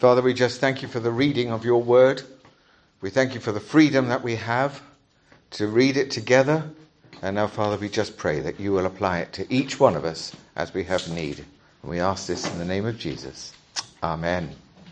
Father, we just thank you for the reading of your word. We thank you for the freedom that we have to read it together. And now, Father, we just pray that you will apply it to each one of us as we have need. And we ask this in the name of Jesus. Amen.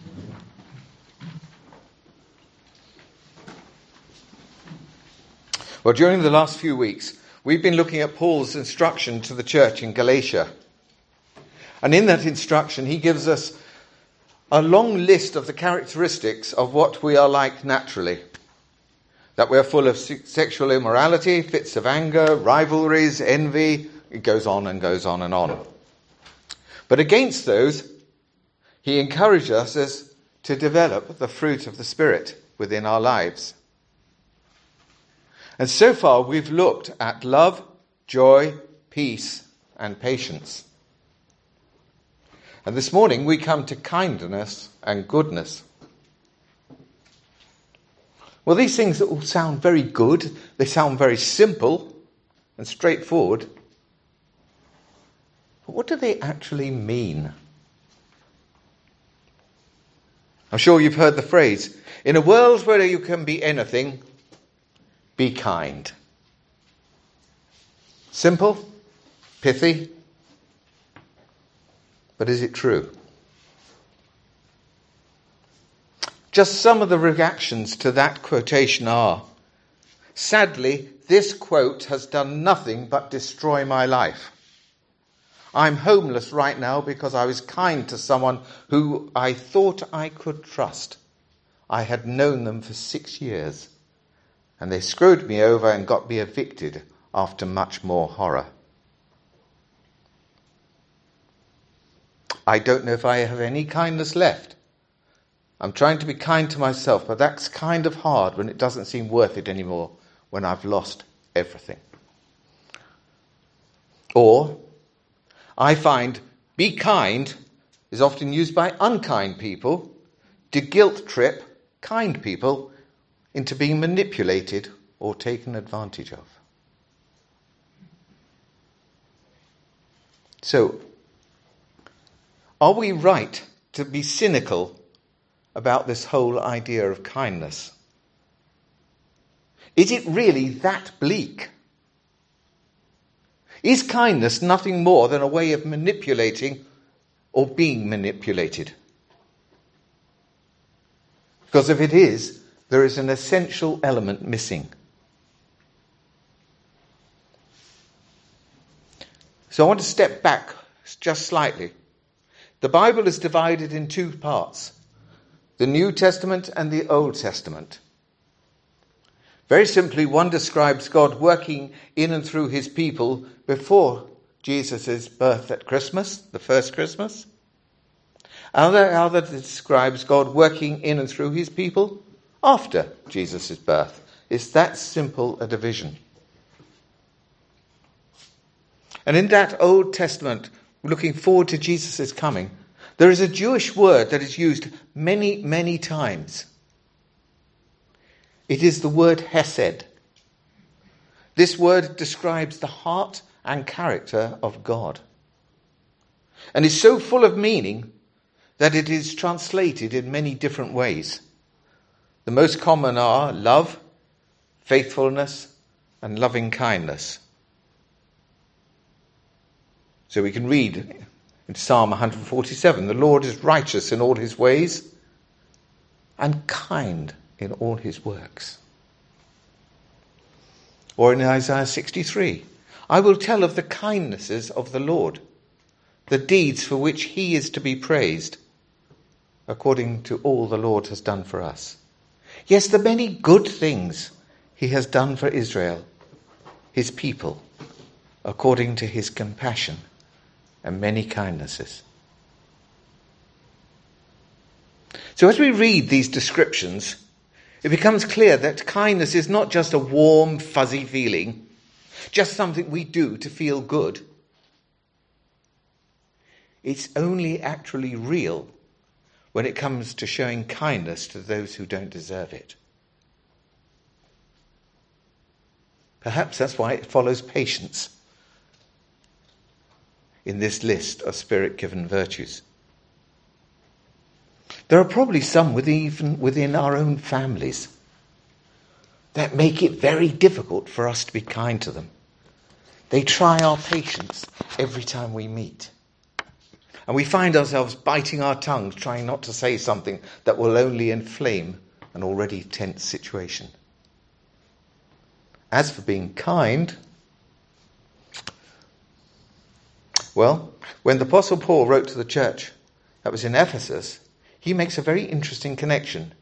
Well, during the last few weeks, we've been looking at Paul's instruction to the church in Galatia. And in that instruction, he gives us a long list of the characteristics of what we are like naturally. That we're full of sexual immorality, fits of anger, rivalries, envy. It goes on and goes on and on. But against those, he encourages us to develop the fruit of the Spirit within our lives. And so far, we've looked at love, joy, peace, and patience. And this morning, we come to kindness and goodness. Well, these things all sound very good. They sound very simple and straightforward. But what do they actually mean? I'm sure you've heard the phrase, in a world where you can be anything, be kind. Simple, pithy, but is it true? Just some of the reactions to that quotation are, sadly, this quote has done nothing but destroy my life. I'm homeless right now because I was kind to someone who I thought I could trust. I had known them for 6 years, and they screwed me over and got me evicted after much more horror. I don't know if I have any kindness left. I'm trying to be kind to myself, but that's kind of hard when it doesn't seem worth it anymore, when I've lost everything. Or, I find be kind is often used by unkind people to guilt trip kind people into being manipulated or taken advantage of. So, are we right to be cynical about this whole idea of kindness? Is it really that bleak? Is kindness nothing more than a way of manipulating or being manipulated? Because if it is, there is an essential element missing. So I want to step back just slightly. The Bible is divided in two parts, the New Testament and the Old Testament. Very simply, one describes God working in and through his people before Jesus' birth at Christmas, the first Christmas. Another describes God working in and through his people after Jesus' birth. It's that simple a division. And in that Old Testament, looking forward to Jesus' coming, there is a Jewish word that is used many, many times. It is the word hesed. This word describes the heart and character of God, and is so full of meaning that it is translated in many different ways. The most common are love, faithfulness, and loving kindness. So we can read in Psalm 147, the Lord is righteous in all his ways and kind in all his works. Or in Isaiah 63, I will tell of the kindnesses of the Lord, the deeds for which he is to be praised, according to all the Lord has done for us. Yes, the many good things he has done for Israel, his people, according to his compassion and many kindnesses. So as we read these descriptions, it becomes clear that kindness is not just a warm, fuzzy feeling, just something we do to feel good. It's only actually real when it comes to showing kindness to those who don't deserve it. Perhaps that's why it follows patience in this list of Spirit-given virtues. There are probably some even within our own families that make it very difficult for us to be kind to them. They try our patience every time we meet. And we find ourselves biting our tongues, trying not to say something that will only inflame an already tense situation. As for being kind, well, when the Apostle Paul wrote to the church that was in Ephesus, he makes a very interesting connection.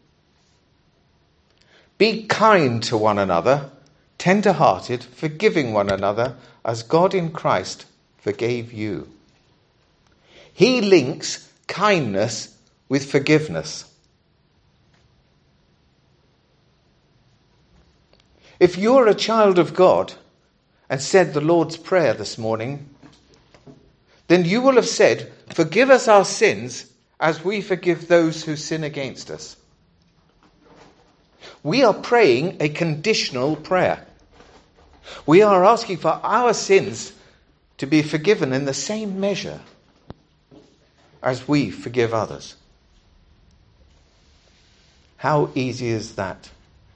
Be kind to one another, tender-hearted, forgiving one another, as God in Christ forgave you. He links kindness with forgiveness. If you're a child of God and said the Lord's Prayer this morning, then you will have said, forgive us our sins as we forgive those who sin against us. We are praying a conditional prayer. We are asking for our sins to be forgiven in the same measure as we forgive others. How easy is that?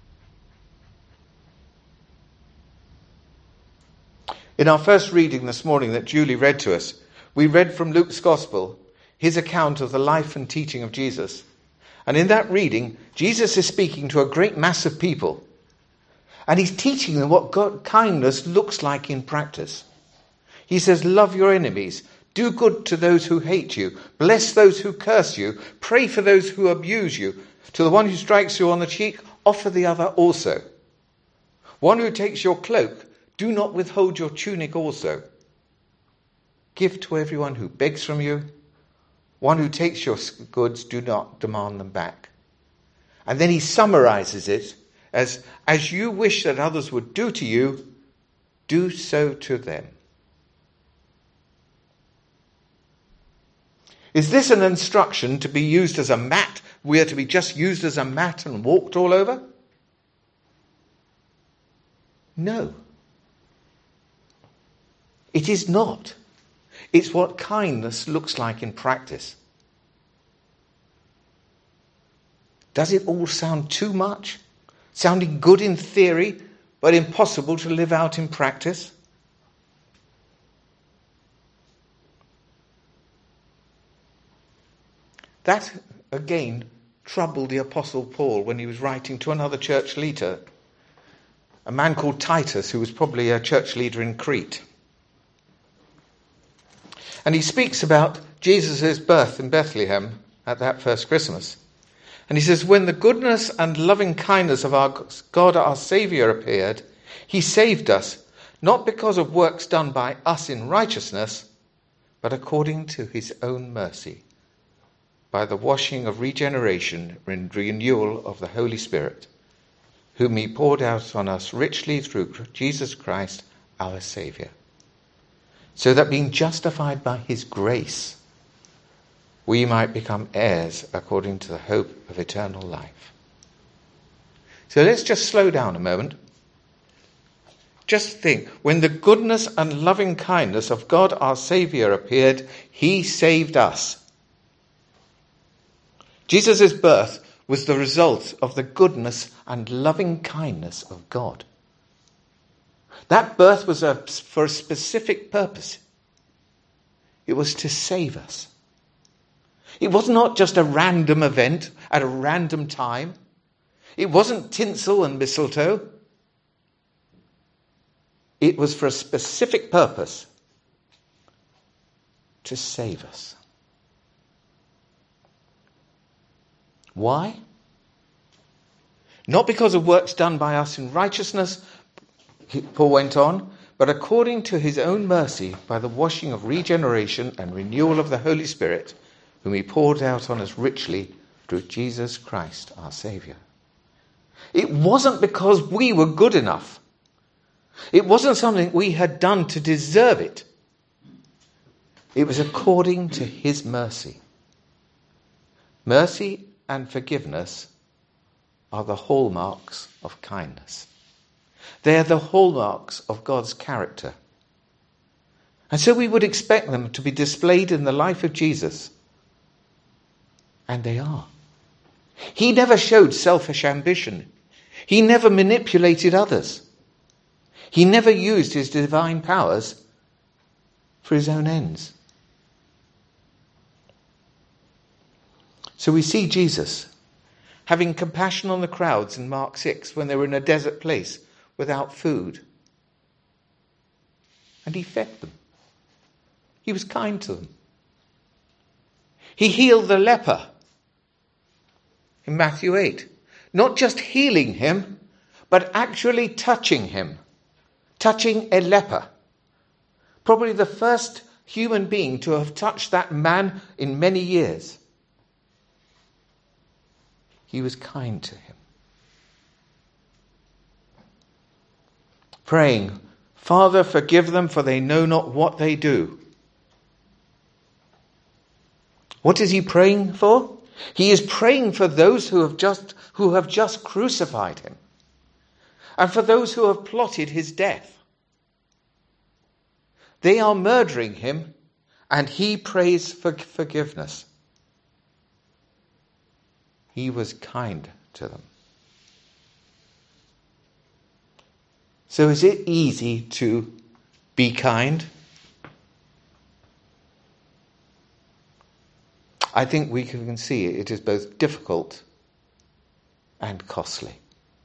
In our first reading this morning that Julie read to us, we read from Luke's Gospel, his account of the life and teaching of Jesus. And in that reading, Jesus is speaking to a great mass of people. And he's teaching them what kindness looks like in practice. He says, love your enemies, do good to those who hate you, bless those who curse you, pray for those who abuse you. To the one who strikes you on the cheek, offer the other also. One who takes your cloak, do not withhold your tunic also. Give to everyone who begs from you. One who takes your goods, do not demand them back. And then he summarizes it as you wish that others would do to you, do so to them. Is this an instruction to be used as a mat? We are to be just used as a mat and walked all over? No. It is not. It's what kindness looks like in practice. Does it all sound too much? Sounding good in theory, but impossible to live out in practice? That, again, troubled the Apostle Paul when he was writing to another church leader, a man called Titus, who was probably a church leader in Crete. And he speaks about Jesus' birth in Bethlehem at that first Christmas. And he says, when the goodness and loving kindness of our God, our Saviour, appeared, he saved us, not because of works done by us in righteousness, but according to his own mercy, by the washing of regeneration and renewal of the Holy Spirit, whom he poured out on us richly through Jesus Christ, our Saviour. So that being justified by his grace, we might become heirs according to the hope of eternal life. So let's just slow down a moment. Just think, when the goodness and loving kindness of God our Saviour appeared, he saved us. Jesus' birth was the result of the goodness and loving kindness of God. That birth was for a specific purpose. It was to save us. It was not just a random event at a random time. It wasn't tinsel and mistletoe. It was for a specific purpose, to save us. Why? Not because of works done by us in righteousness, Paul went on, but according to his own mercy, by the washing of regeneration and renewal of the Holy Spirit, whom he poured out on us richly through Jesus Christ, our Saviour. It wasn't because we were good enough. It wasn't something we had done to deserve it. It was according to his mercy. Mercy and forgiveness are the hallmarks of kindness. They are the hallmarks of God's character. And so we would expect them to be displayed in the life of Jesus. And they are. He never showed selfish ambition. He never manipulated others. He never used his divine powers for his own ends. So we see Jesus having compassion on the crowds in Mark 6 when they were in a desert place without food. And he fed them. He was kind to them. He healed the leper in Matthew 8. Not just healing him, but actually touching him. Touching a leper. Probably the first human being to have touched that man in many years. He was kind to him. Praying, Father, forgive them, for they know not what they do. What is he praying for? He is praying for those who have just crucified him, and for those who have plotted his death. They are murdering him, and he prays for forgiveness. He was kind to them. So is it easy to be kind? I think we can see it is both difficult and costly.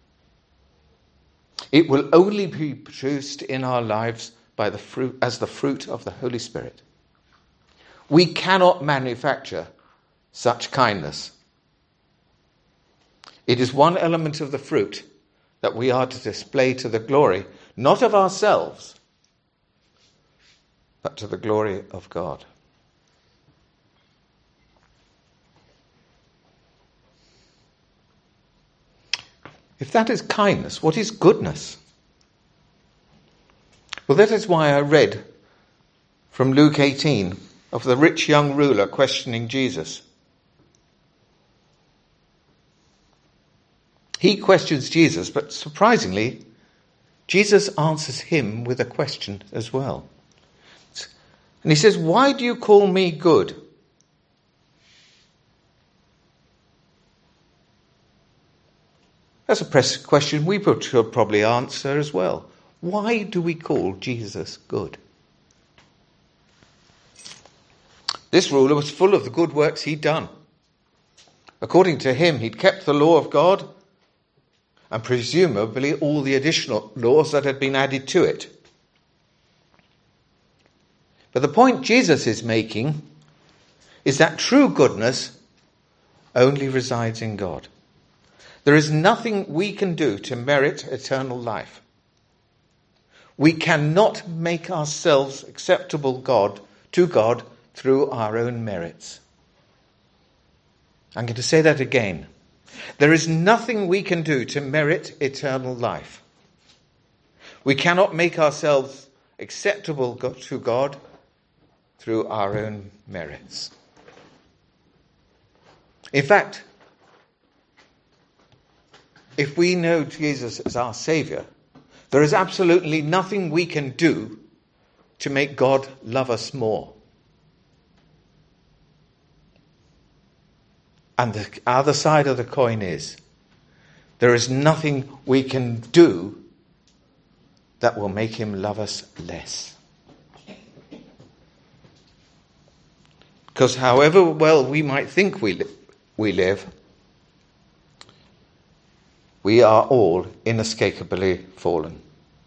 It will only be produced in our lives by the fruit, as the fruit of the Holy Spirit. We cannot manufacture such kindness. It is one element of the fruit that we are to display to the glory, not of ourselves, but to the glory of God. If that is kindness, what is goodness? Well, that is why I read from Luke 18 of the rich young ruler questioning Jesus. He questions Jesus, but surprisingly, Jesus answers him with a question as well. And he says, "Why do you call me good?" That's a question we should probably answer as well. Why do we call Jesus good? This ruler was full of the good works he'd done. According to him, he'd kept the law of God and presumably all the additional laws that had been added to it. But the point Jesus is making is that true goodness only resides in God. There is nothing we can do to merit eternal life. We cannot make ourselves acceptable to God through our own merits. I'm going to say that again. There is nothing we can do to merit eternal life. We cannot make ourselves acceptable to God through our own merits. In fact, if we know Jesus as our Saviour, there is absolutely nothing we can do to make God love us more. And the other side of the coin is, there is nothing we can do that will make him love us less. Because however well we might think we live, we are all inescapably fallen.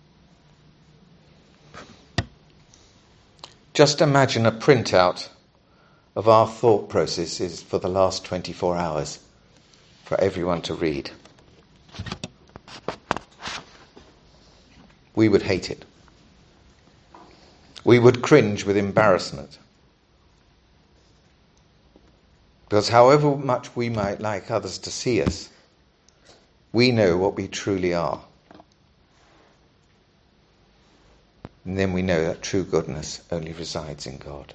Just imagine a printout of our thought processes for the last 24 hours for everyone to read. We would hate it. We would cringe with embarrassment. Because however much we might like others to see us, we know what we truly are. And then we know that true goodness only resides in God.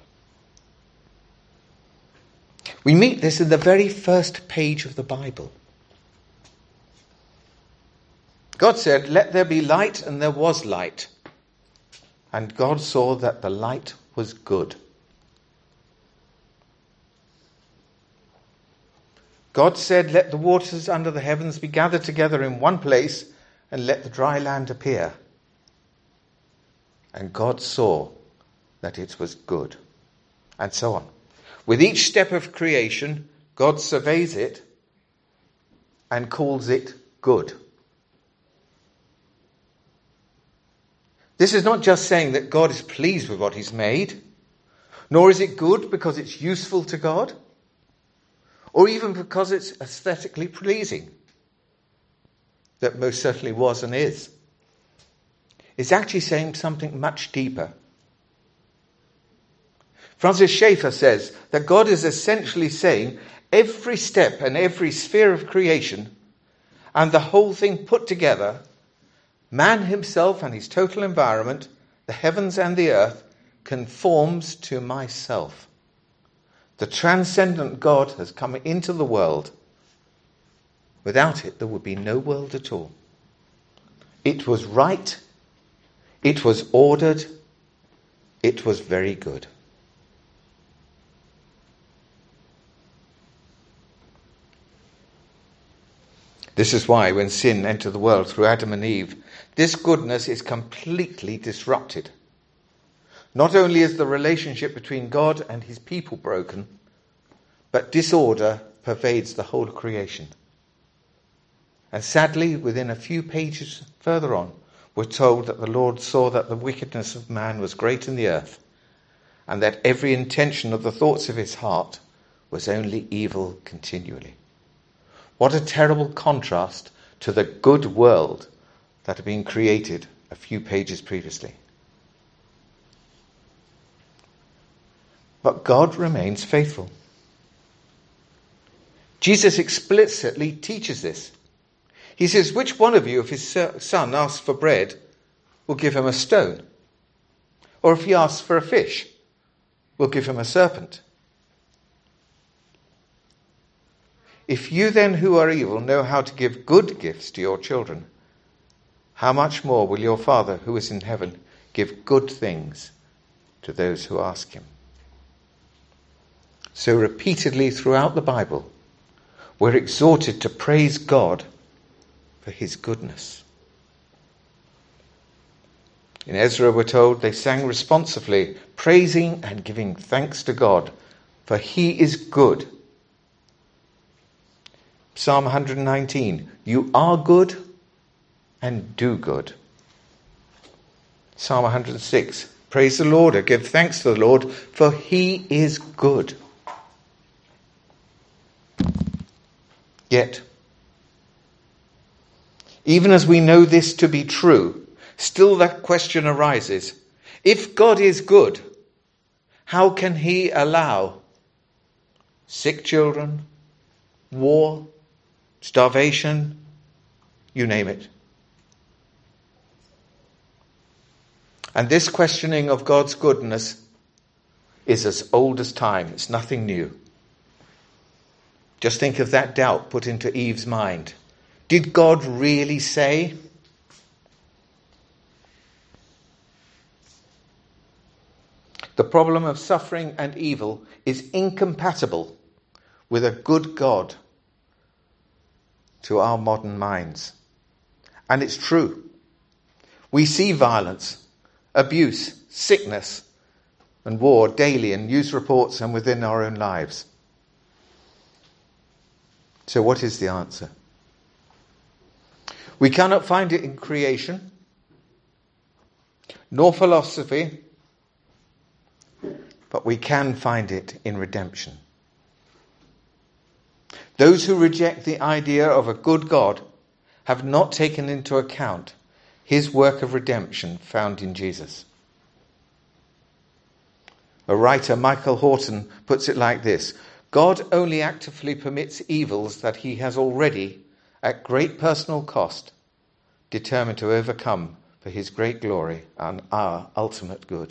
We meet this in the very first page of the Bible. God said, "Let there be light," and there was light. And God saw that the light was good. God said, "Let the waters under the heavens be gathered together in one place, and let the dry land appear." And God saw that it was good. And so on. With each step of creation, God surveys it and calls it good. This is not just saying that God is pleased with what he's made, nor is it good because it's useful to God, or even because it's aesthetically pleasing. That most certainly was and is. It's actually saying something much deeper. Francis Schaeffer says that God is essentially saying every step and every sphere of creation and the whole thing put together, man himself and his total environment, the heavens and the earth, conforms to myself. The transcendent God has come into the world. Without it, there would be no world at all. It was right. It was ordered. It was very good. This is why when sin entered the world through Adam and Eve, this goodness is completely disrupted. Not only is the relationship between God and his people broken, but disorder pervades the whole of creation. And sadly, within a few pages further on, we're told that the Lord saw that the wickedness of man was great in the earth, and that every intention of the thoughts of his heart was only evil continually. What a terrible contrast to the good world that had been created a few pages previously. But God remains faithful. Jesus explicitly teaches this. He says, "Which one of you, if his son asks for bread, will give him a stone? Or if he asks for a fish, will give him a serpent? If you then who are evil know how to give good gifts to your children, how much more will your Father who is in heaven give good things to those who ask him?" So repeatedly throughout the Bible, we're exhorted to praise God for his goodness. In Ezra, we're told they sang responsively, praising and giving thanks to God, for he is good. Psalm 119, "You are good and do good." Psalm 106, "Praise the Lord, or give thanks to the Lord, for he is good." Yet, even as we know this to be true, still that question arises. If God is good, how can he allow sick children, war, starvation, you name it? And this questioning of God's goodness is as old as time. It's nothing new. Just think of that doubt put into Eve's mind. Did God really say? The problem of suffering and evil is incompatible with a good God to our modern minds. And it's true. We see violence, abuse, sickness, and war daily in news reports and within our own lives. So what is the answer? We cannot find it in creation, nor philosophy, but we can find it in redemption. Those who reject the idea of a good God have not taken into account his work of redemption found in Jesus. A writer, Michael Horton, puts it like this: God only actively permits evils that he has already, at great personal cost, determined to overcome for his great glory and our ultimate good.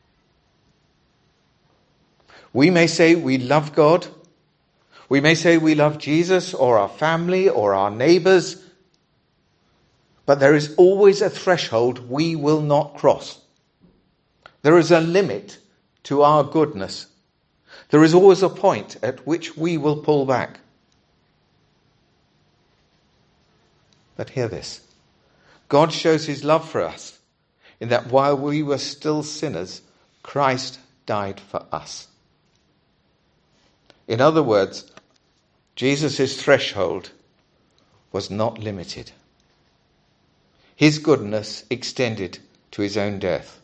We may say we love God. We may say we love Jesus or our family or our neighbours. But there is always a threshold we will not cross. There is a limit to our goodness. There is always a point at which we will pull back. But hear this. God shows his love for us in that while we were still sinners, Christ died for us. In other words, Jesus' threshold was not limited. His goodness extended to his own death.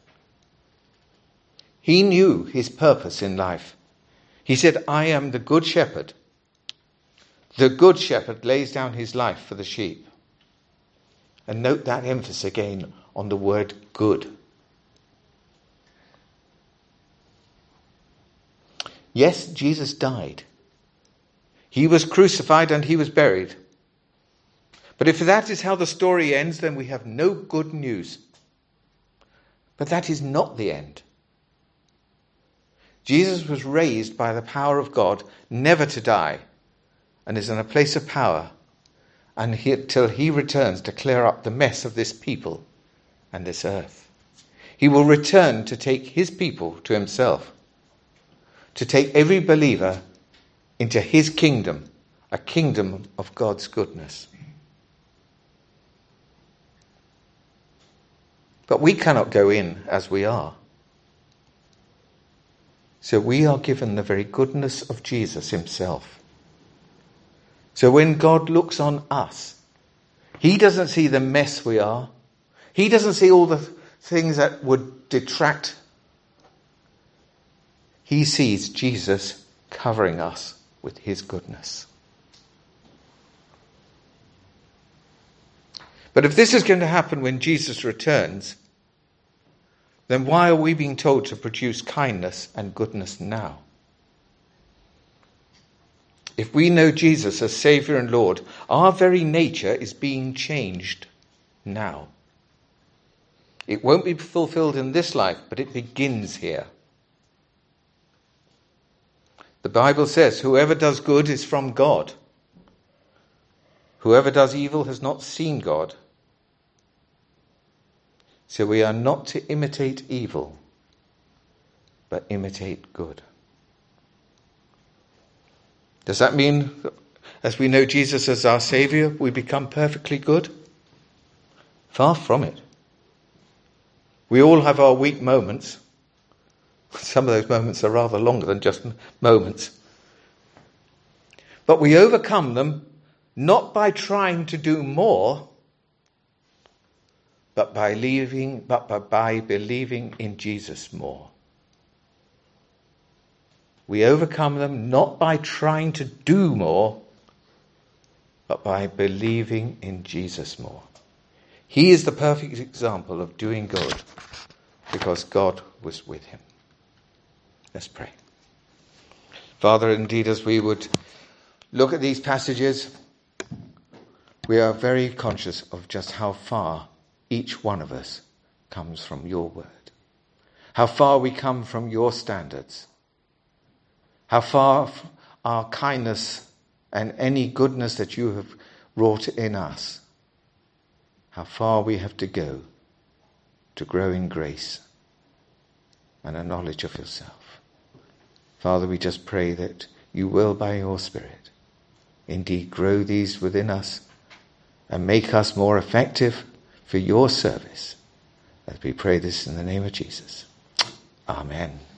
He knew his purpose in life. He said, I am the good shepherd. The good shepherd lays down his life for the sheep. And note that emphasis again on the word good. Yes, Jesus died. He was crucified and he was buried. But if that is how the story ends, then we have no good news. But that is not the end. Jesus was raised by the power of God, never to die, and is in a place of power until he returns to clear up the mess of this people and this earth. He will return to take his people to himself, to take every believer into his kingdom, a kingdom of God's goodness. But we cannot go in as we are. So we are given the very goodness of Jesus himself. So when God looks on us, he doesn't see the mess we are. He doesn't see all the things that would detract. He sees Jesus covering us with his goodness. But if this is going to happen when Jesus returns, then why are we being told to produce kindness and goodness now? If we know Jesus as Saviour and Lord, our very nature is being changed now. It won't be fulfilled in this life, but it begins here. The Bible says, whoever does good is from God. Whoever does evil has not seen God. So we are not to imitate evil, but imitate good. Does that mean, as we know Jesus as our Saviour, we become perfectly good? Far from it. We all have our weak moments. Some of those moments are rather longer than just moments. But we overcome them not by trying to do more, but by believing in Jesus more. We overcome them not by trying to do more, but by believing in Jesus more. He is the perfect example of doing good because God was with him. Let's pray. Father, indeed, as we would look at these passages, we are very conscious of just how far each one of us comes from your word. How far we come from your standards. How far our kindness and any goodness that you have wrought in us, how far we have to go to grow in grace and a knowledge of yourself. Father, we just pray that you will, by your Spirit, indeed grow these within us and make us more effective for your service. As we pray this in the name of Jesus. Amen.